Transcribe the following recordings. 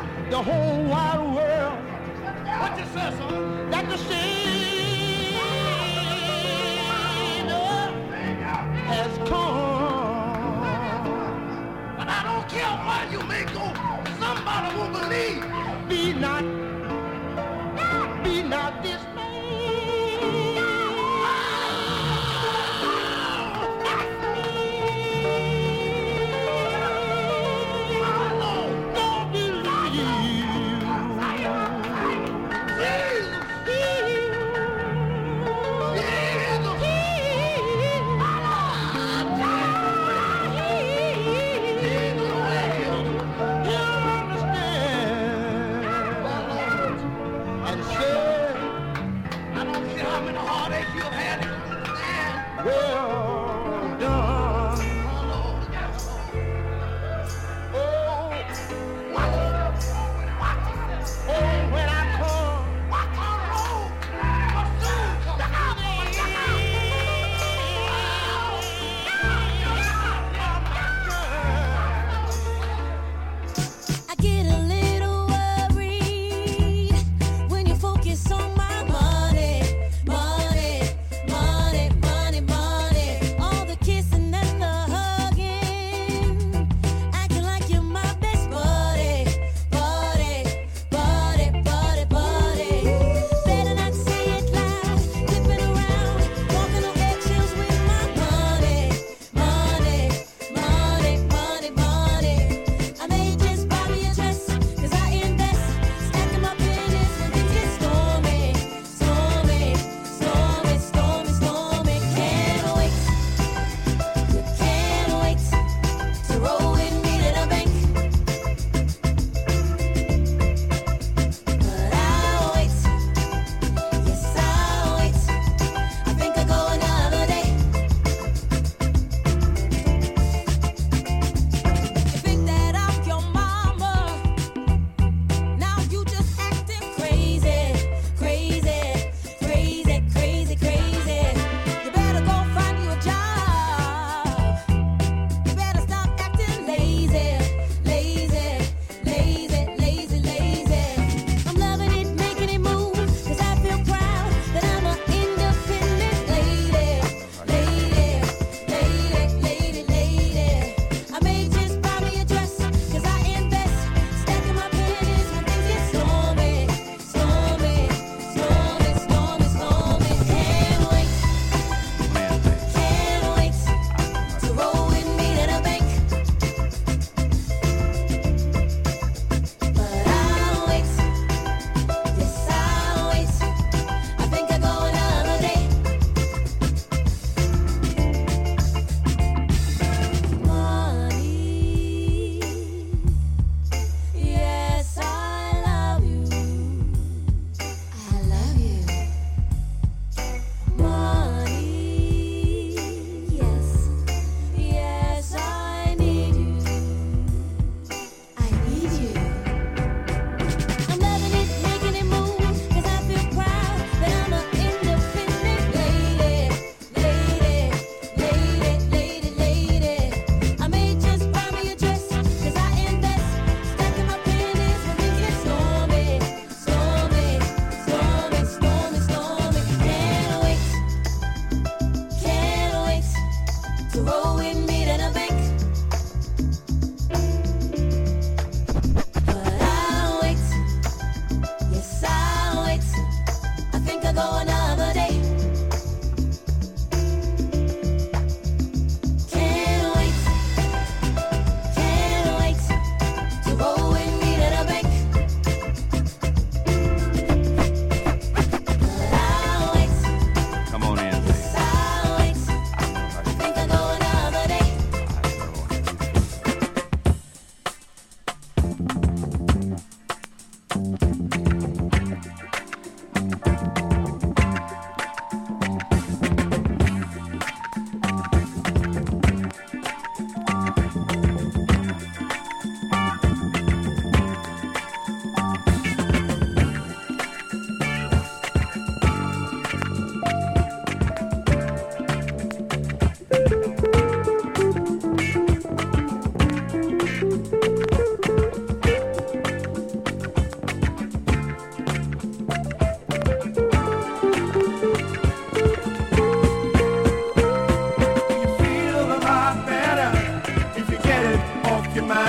the whole wide world. What you say, son? That the Savior has come. But I don't care where you may go. Somebody will believe. Be not dismayed. Don't believe.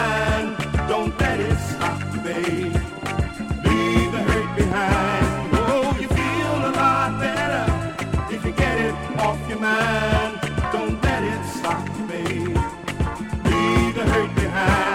mind. Don't let it stop you, babe. Leave the hurt behind. Oh, you feel a lot better if you get it off your mind. Don't let it stop you, babe. Leave the hurt behind.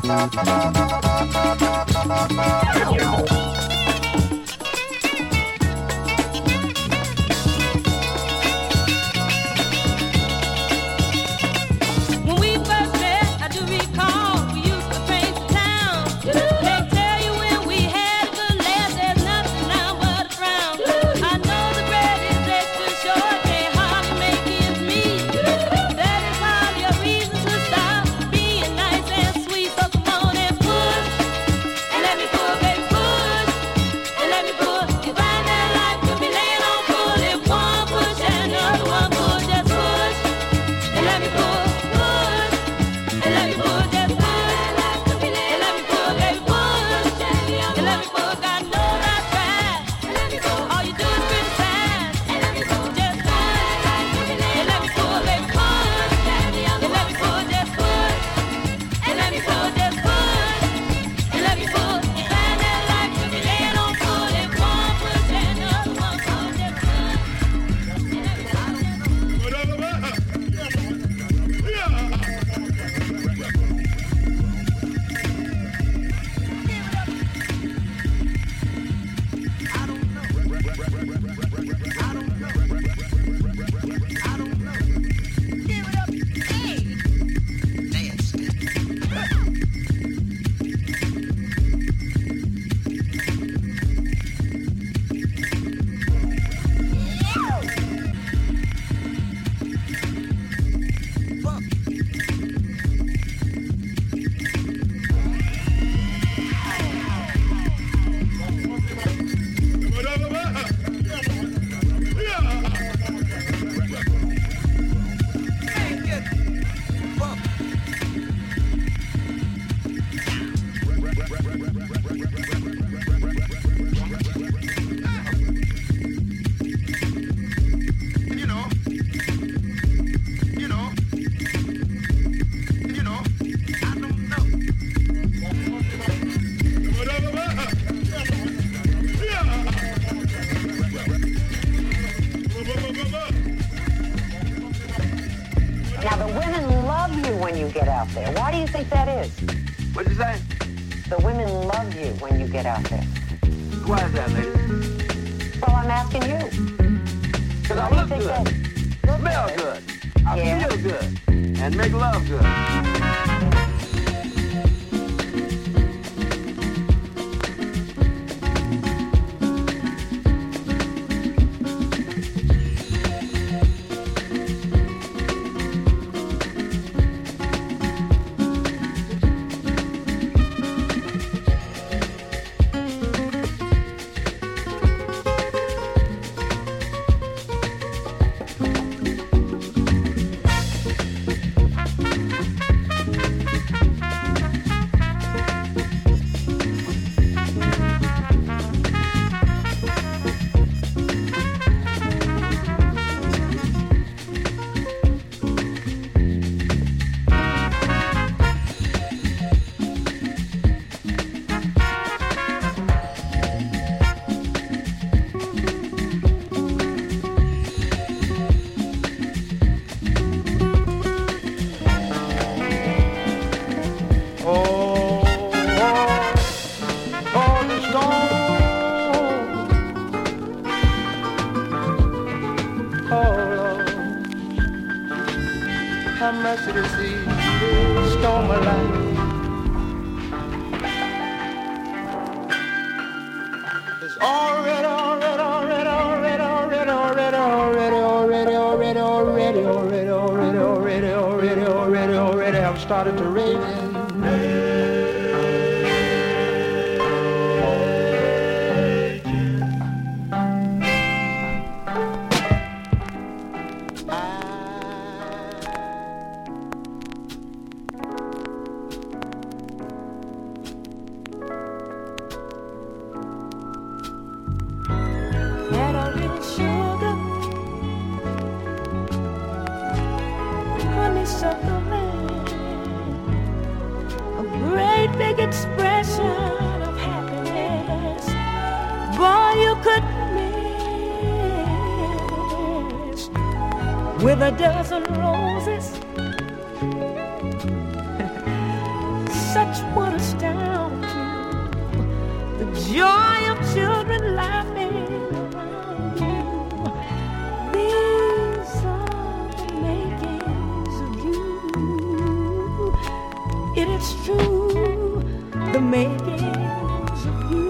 Now, the women love you when you get out there. Why do you think that is? What'd you say? The women love you when you get out there. Why is that, lady? Well, I'm asking you. Because Why I do you look think good, that? smell good, I Yeah. feel good, and make love good. Started to rain. Had a little sugar, honeysuckle man, a great big expression of happiness. Boy, you couldn't miss with a dozen roses. Such joy of children laughing around you. These are the makings of you. It is true, the makings of you.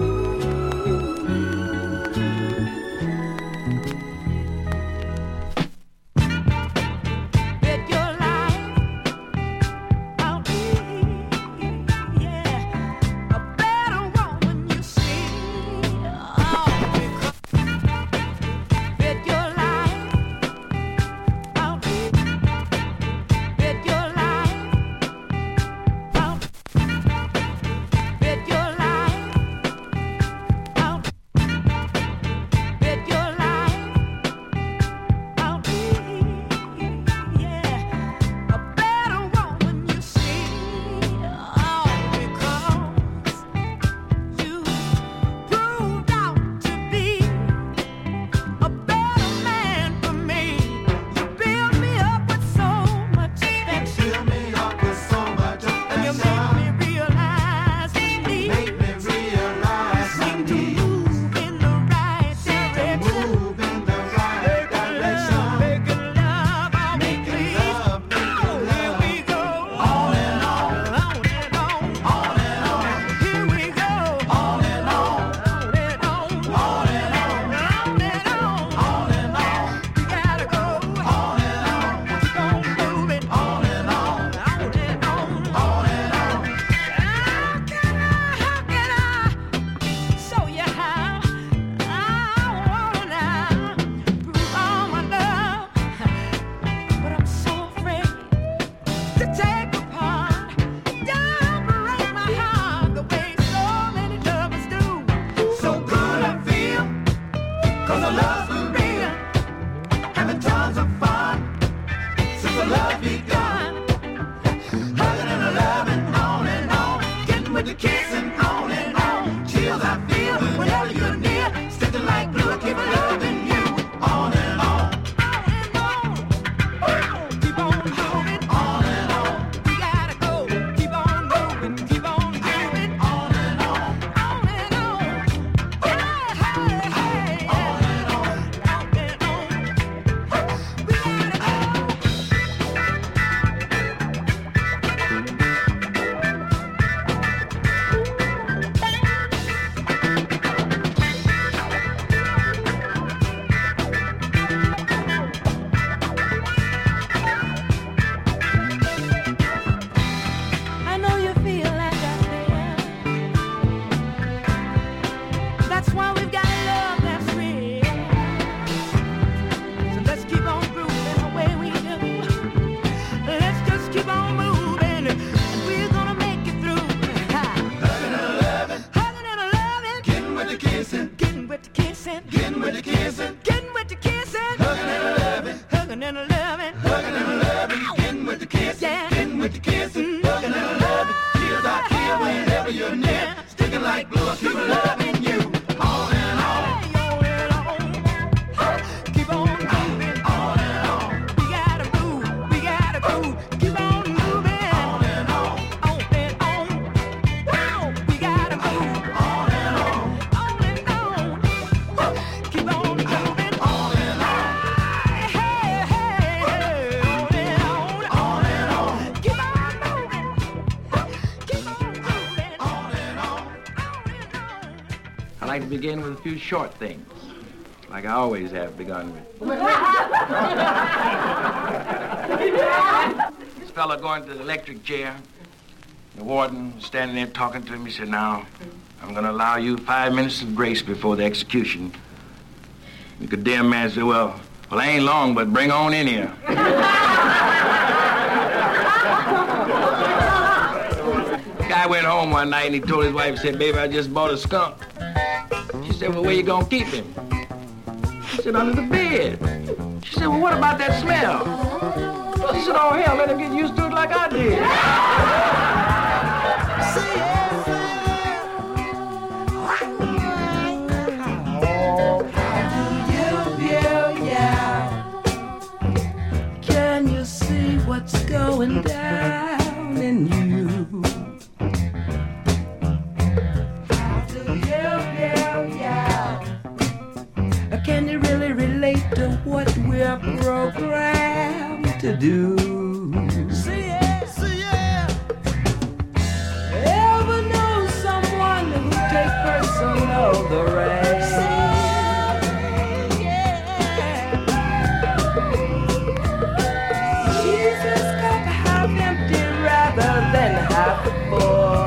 Begin with a few short things, like I always have begun with. This fella going to the electric chair, the warden standing there talking to him. He said, "Now, I'm going to allow you 5 minutes of grace before the execution." The condemned man said, well, I ain't long, but bring on in here. The guy went home one night and he told his wife, he said, "Baby, I just bought a skunk." She said, "Well, where you gonna keep him?" He said, "Under the bed." She said, "Well, what about that smell?" He said, "Oh, hell, let him get used to it like I did." Can you see what's going down in you? How do you do. See ya. Ever know someone who take personal the rain? Jesus cup half empty rather than half full.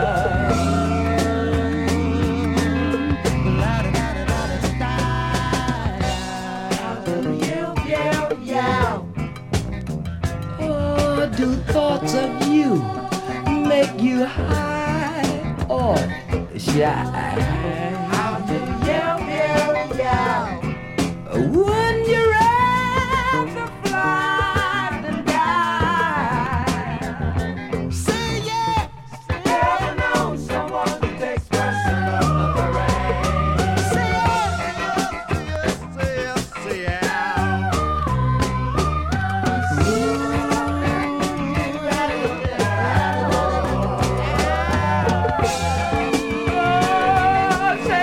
Oh, do thoughts of you make you high or shy? Wouldn't you rather fly than die? Say yes. Ever know someone who takes personal the rain? Say yes.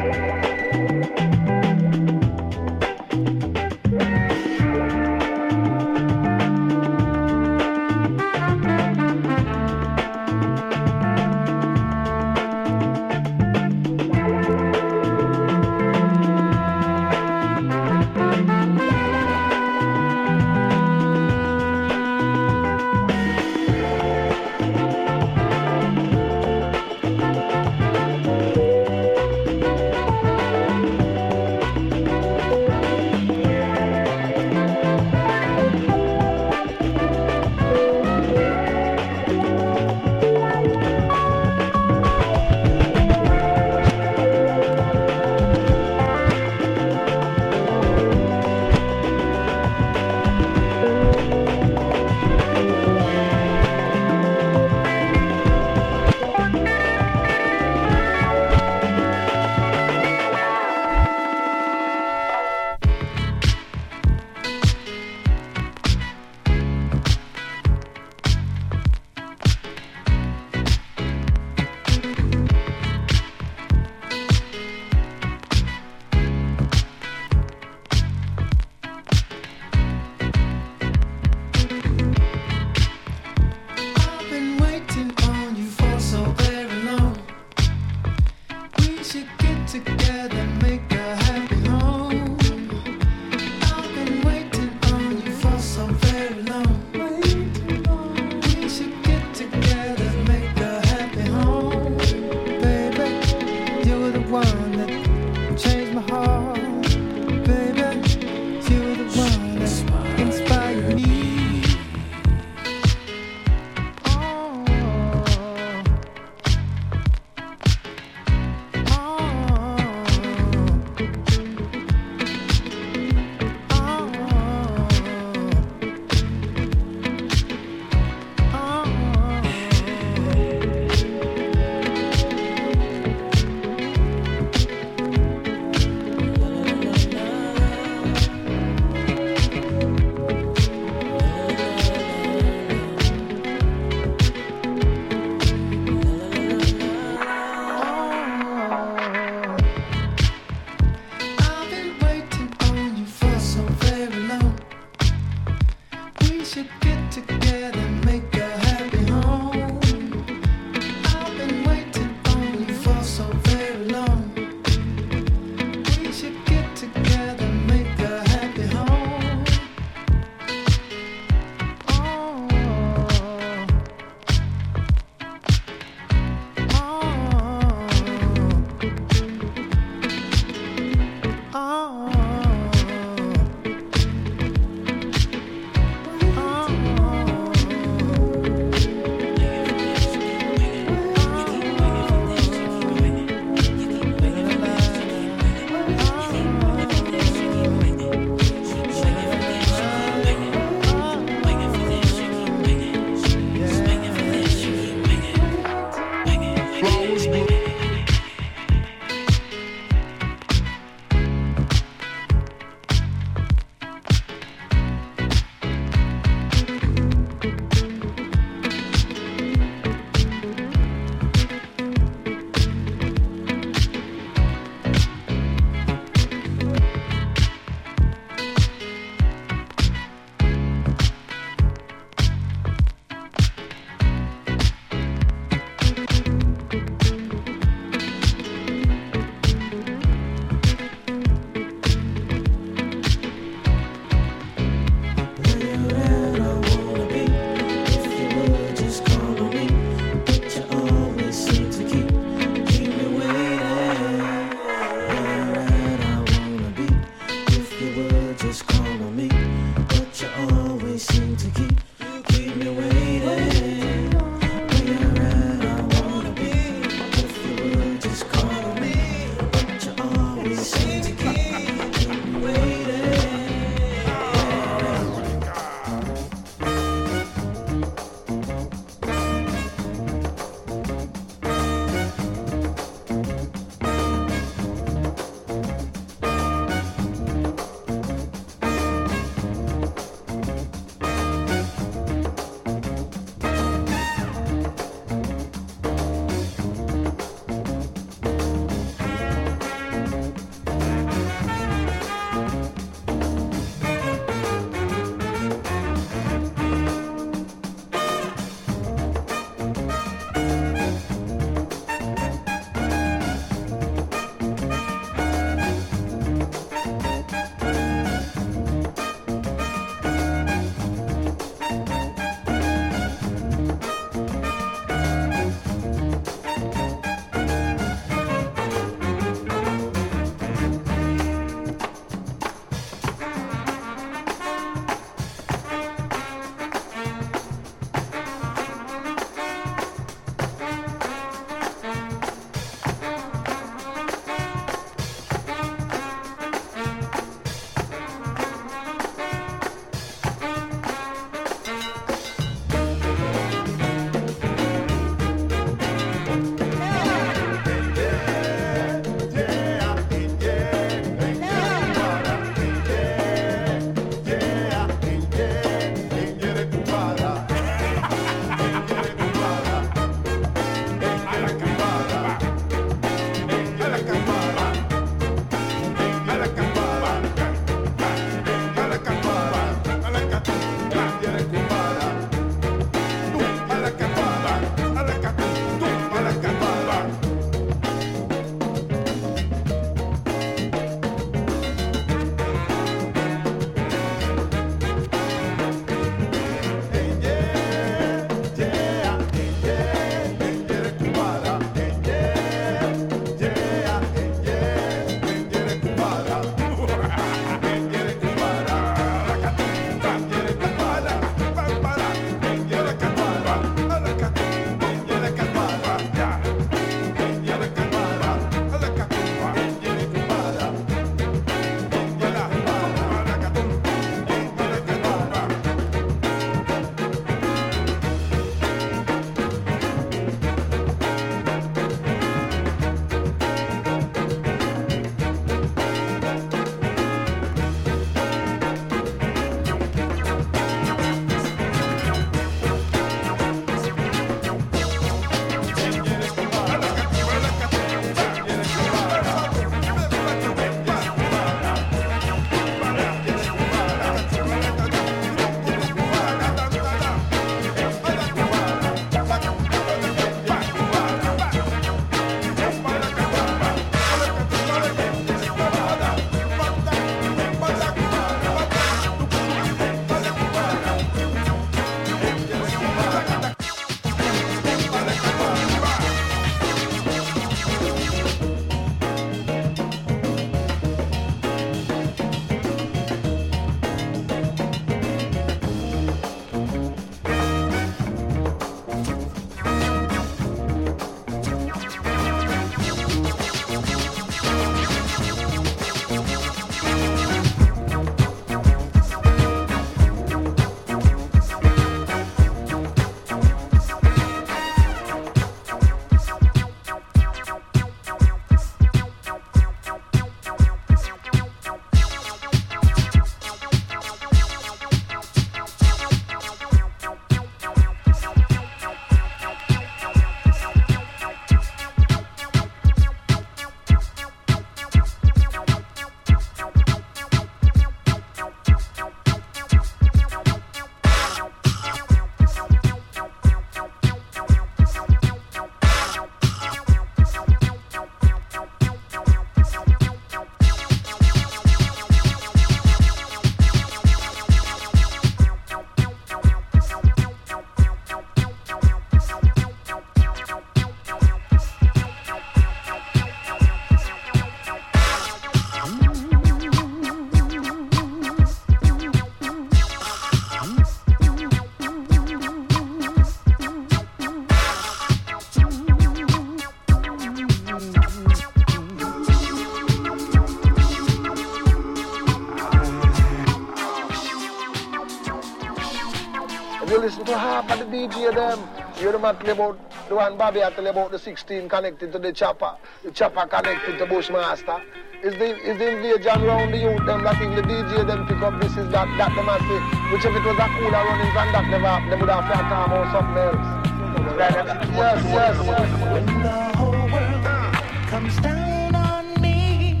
If you listen to half of the DJ them, you hear the man play about the one Bobby had to tell about the 16 connected to the chopper connected to Bushmaster. Is the invasion around the youth them that think the DJ them pick up this is that the man say, which if it was a cooler running van that never happened, they would have flat arm or something else. Yes. When the whole world comes down on me,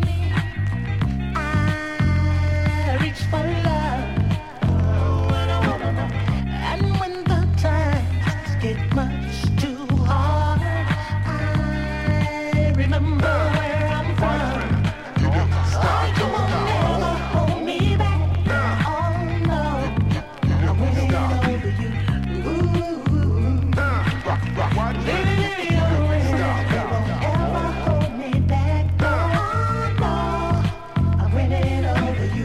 I reach for love. And when the times get much too hard, I remember where I'm from. Oh, you won't never hold me back. Oh no, I'm winning over you. Baby, you're winning. You won't ever hold me back. Oh no, I'm winning over you.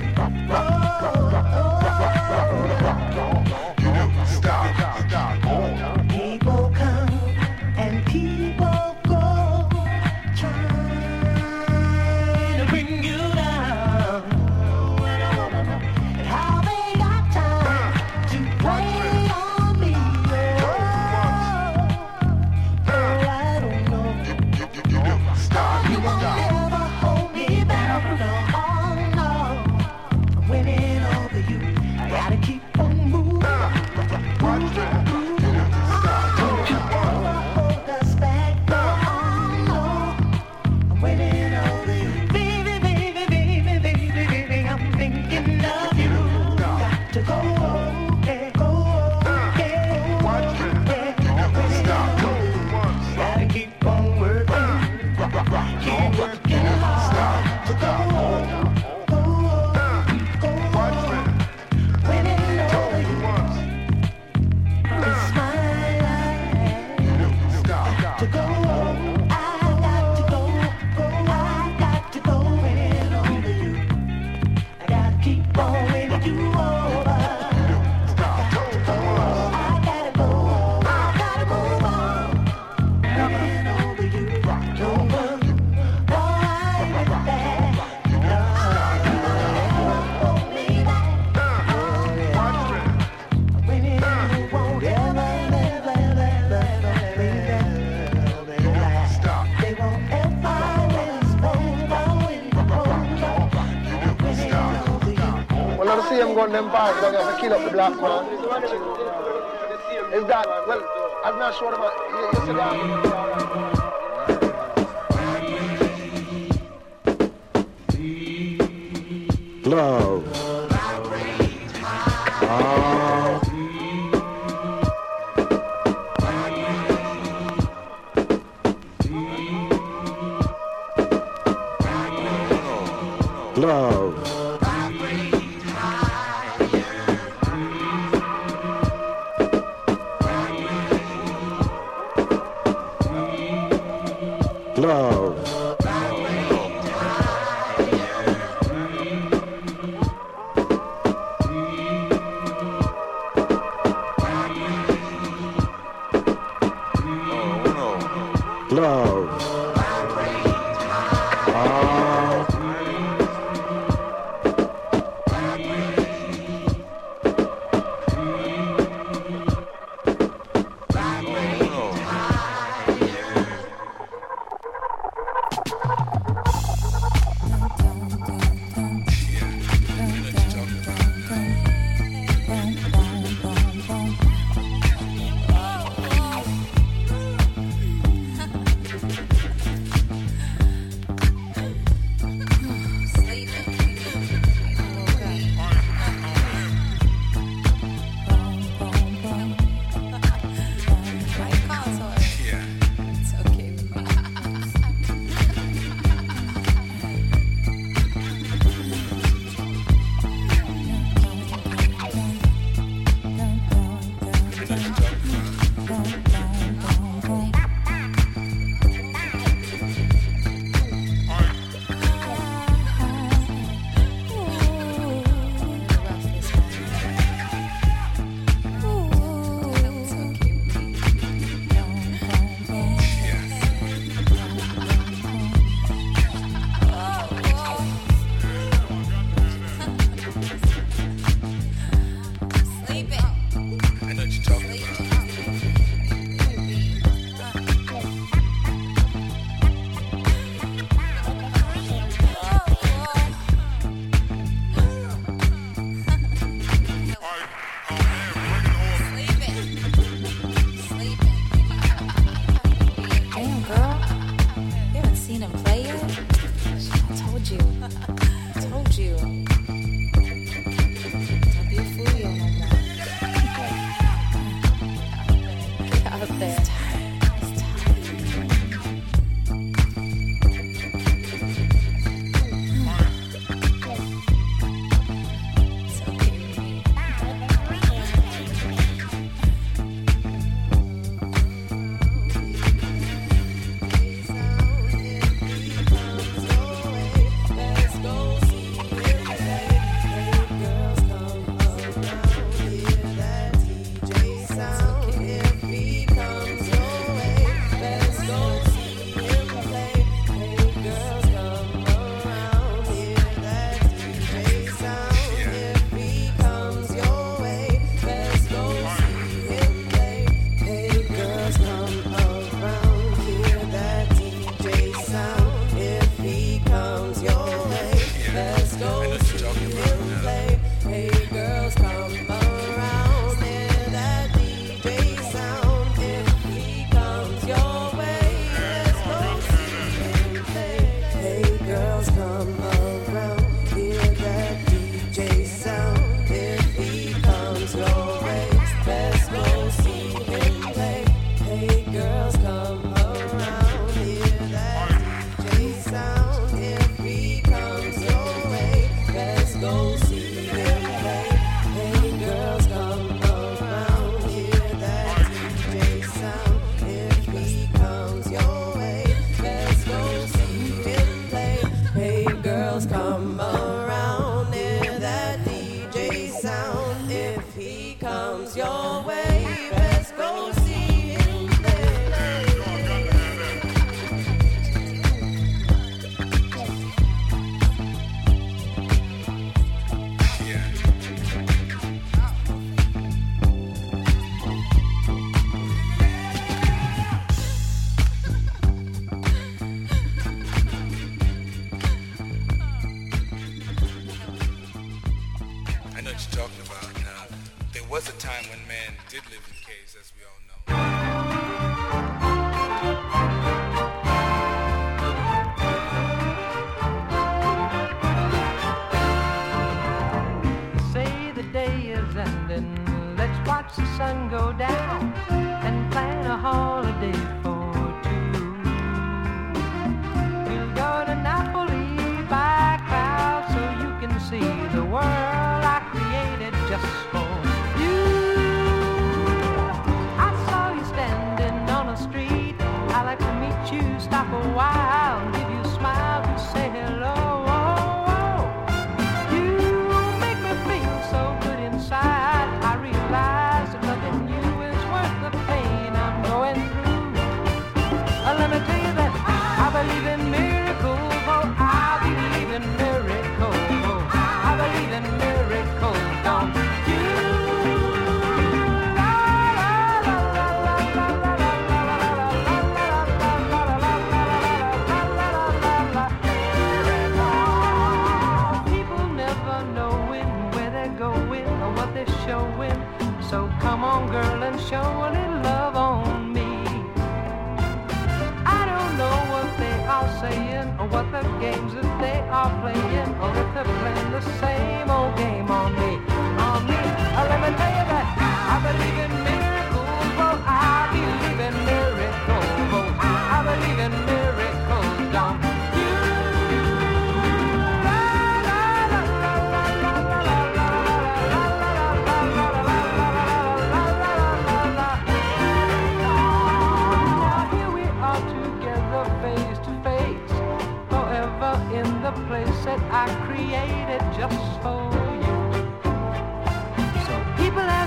People come and people go, trying to bring you down. And how they got time to play on me. Oh, I don't know. You won't never hold me back. Oh no, I'm winning over you. I gotta keep on moving. Hold us back. Oh no, I'm winning over you. Baby, I'm thinking of you. Got to go, yeah. Gotta keep on working. Keep working hard to go. Winning over you. It's my life to go. I got to go winning over you. I gotta keep on winning you over. I gotta go. I gotta move on. Winning over you. Over. Oh, I ain't back. No, hold me back. Winning you won't ever, never be back. They won't ever win. Winning over you. Well, I see him going them parts, they're going to kill up the black man. Is that, well, I'm not sure about, you see that? Love. Love. Love. Love. comes your way, best go see him there. I know what you're talking about. Now, there was a time when man did live in caves, as we all know. Say the day is ending, let's watch the sun go down and plan a holiday for two. We'll go to Napoli by crowd so you can see the world I created just for you. I saw you standing on the street. I like to meet you, stop a while, give you a smile to say hello. You make me feel so good inside. I realize that loving you is worth the pain I'm going through. Let me tell you that I believe in miracles. Oh, I believe in miracles. Oh, I believe in miracles. Don't you? People never knowing where they're going or what they're showing. So come on, girl, and show a little love on me. I don't know what they are saying or what the games that they are playing, or if they're playing the same old game on me. Let me tell you that I believe in miracles. Well, I believe in miracles. I believe in miracles. Don't you? Here we are together face to face, forever in the place that I created just for you. So people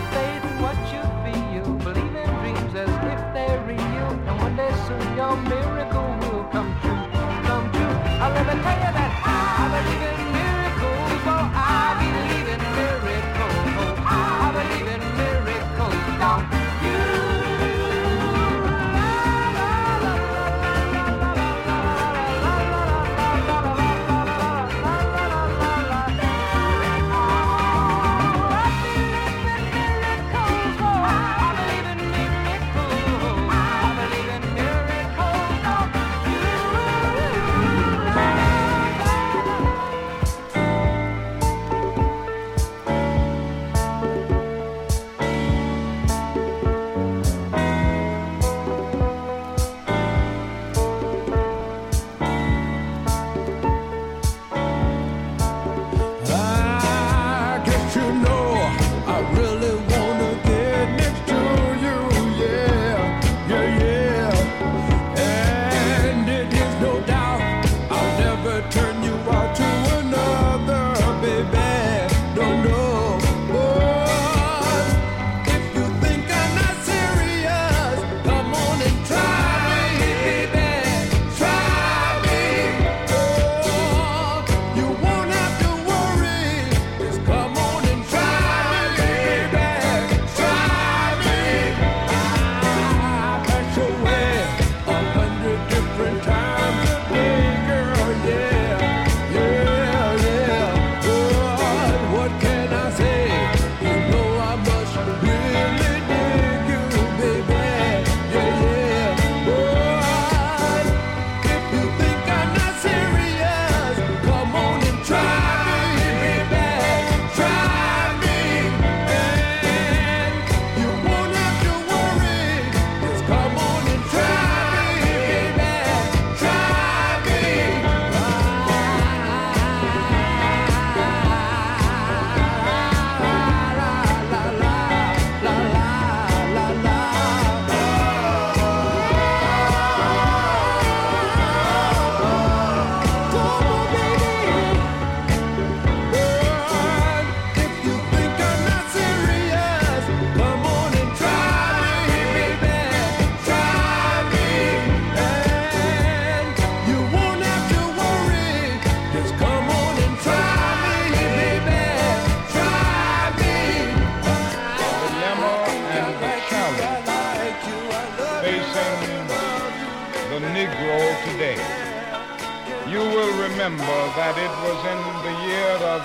the Negro today. You will remember that it was in the year of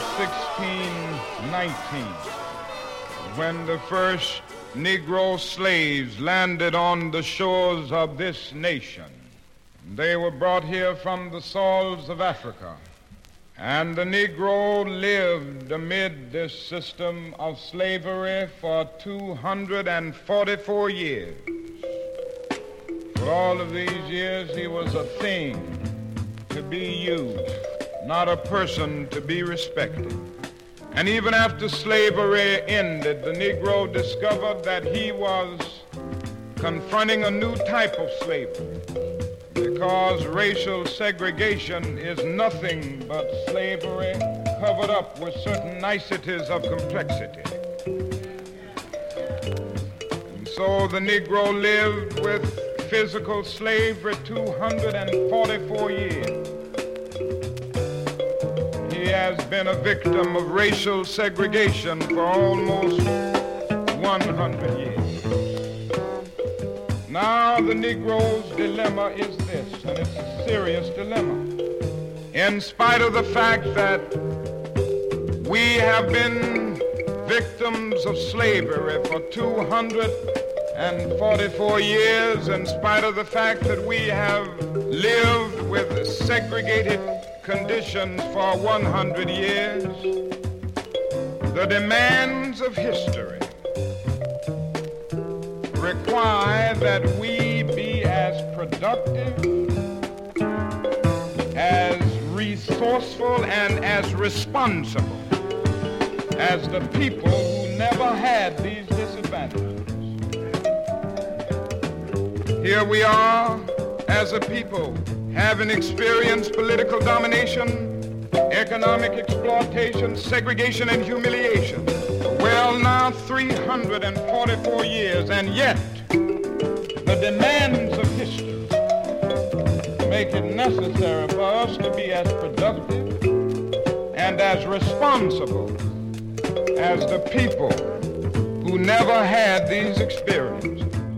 1619 when the first Negro slaves landed on the shores of this nation. They were brought here from the soils of Africa, and the Negro lived amid this system of slavery for 244 years. For all of these years, he was a thing to be used, not a person to be respected. And even after slavery ended, the Negro discovered that he was confronting a new type of slavery, because racial segregation is nothing but slavery covered up with certain niceties of complexity. And so the Negro lived with physical slavery 244 years. He has been a victim of racial segregation for almost 100 years. Now the Negro's dilemma is this, and it's a serious dilemma. In spite of the fact that we have been victims of slavery for 244 years, in spite of the fact that we have lived with segregated conditions for 100 years, the demands of history require that we be as productive, as resourceful, and as responsible as the people who never had these disadvantages. Here we are as a people having experienced political domination, economic exploitation, segregation, and humiliation. Well, now 344 years, and yet the demands of history make it necessary for us to be as productive and as responsible as the people who never had these experiences.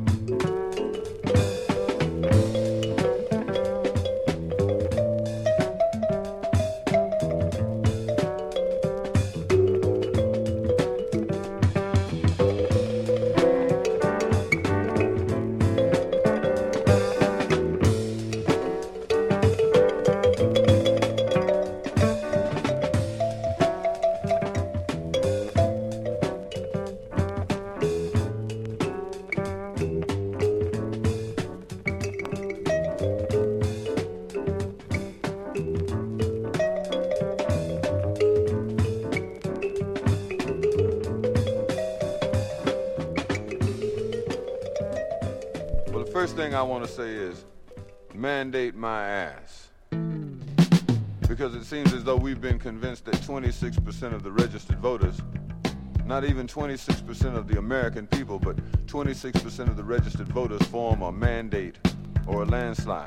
First thing I want to say is mandate my ass. Because it seems as though we've been convinced that 26% of the registered voters, not even 26% of the American people, but 26% of the registered voters form a mandate or a landslide.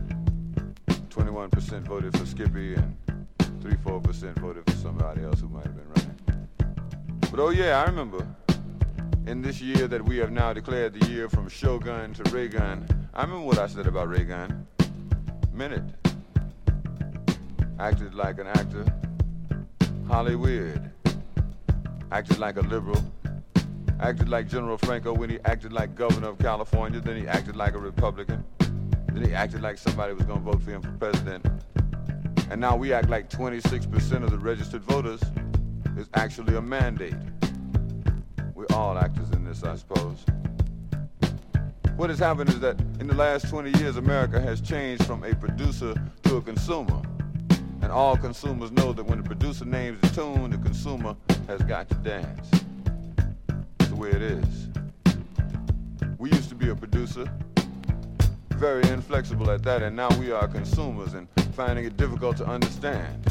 21% voted for Skippy and 3-4% voted for somebody else who might have been running. But oh yeah, I remember in this year that we have now declared the year from Shogun to Reagan, I remember what I said about Reagan. Meant it. Acted like an actor. Hollywood. Acted like a liberal. Acted like General Franco when he acted like governor of California. Then he acted like a Republican. Then he acted like somebody was going to vote for him for president. And now we act like 26% of the registered voters is actually a mandate. We're all actors in this, I suppose. What has happened is that in the last 20 years, America has changed from a producer to a consumer. And all consumers know that when the producer names the tune, the consumer has got to dance. That's the way it is. We used to be a producer, very inflexible at that, and now we are consumers and finding it difficult to understand.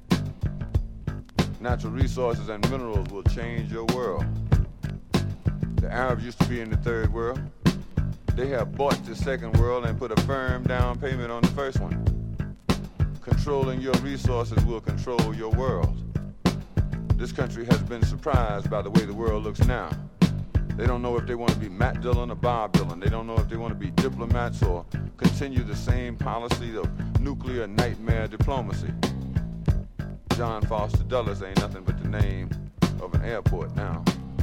Natural resources and minerals will change your world. The Arabs used to be in the third world. They have bought the second world and put a firm down payment on the first one. Controlling your resources will control your world. This country has been surprised by the way the world looks now. They don't know if they want to be Matt Dillon or Bob Dylan. They don't know if they want to be diplomats or continue the same policy of nuclear nightmare diplomacy. John Foster Dulles ain't nothing but the name of an airport now.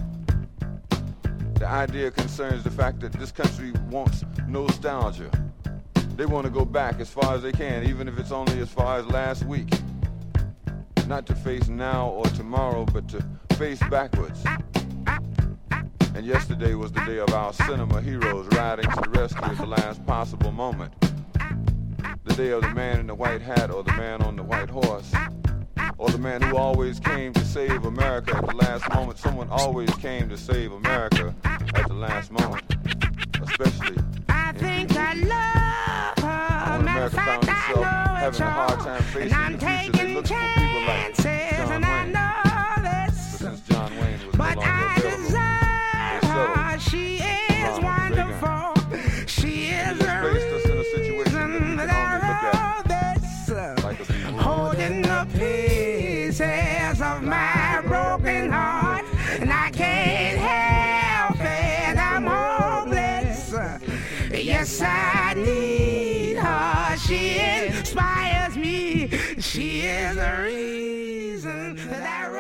The idea concerns the fact that this country wants nostalgia. They want to go back as far as they can, even if it's only as far as last week. Not to face now or tomorrow, but to face backwards. And yesterday was the day of our cinema heroes riding to the rescue at the last possible moment. The day of the man in the white hat or the man on the white horse. Or the man who always came to save America at the last moment. Someone always came to save America at the last moment. Especially I think I love her. when America found itself having a hard time facing the future. They looked for people like John Wayne. But since John Wayne was no longer available, they settled. She is wonderful. She is the placed us in a situation that we can only look at like a beetle. Holding the pieces of my broken heart, and I can't help it. I'm hopeless. Yes, I need her. She inspires me. She is the reason that I